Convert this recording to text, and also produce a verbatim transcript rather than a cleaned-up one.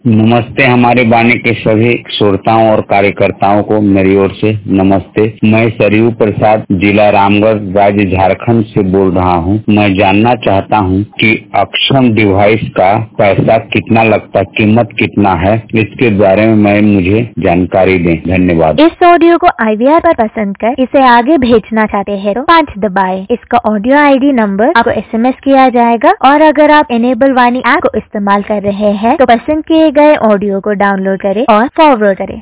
नमस्ते। हमारे बानी के सभी श्रोताओं और कार्यकर्ताओं को मेरी ओर से नमस्ते। मैं सरयू प्रसाद, जिला रामगढ़, राज्य झारखंड से बोल रहा हूं। मैं जानना चाहता हूं कि अक्षम डिवाइस का पैसा कितना लगता है, कीमत कितना है, इसके बारे में मैं मुझे जानकारी दें। धन्यवाद। इस ऑडियो को आई वी आर पर पसंद कर इसे आगे भेजना चाहते हैं तो पाँच दबाएं। इसका ऑडियो आई डी नंबर आपको एस एम एस किया जाएगा और अगर आप एनेबल वाणी ऐप को इस्तेमाल कर रहे हैं तो पसंद किए गए ऑडियो को डाउनलोड करें और फॉरवर्ड करें।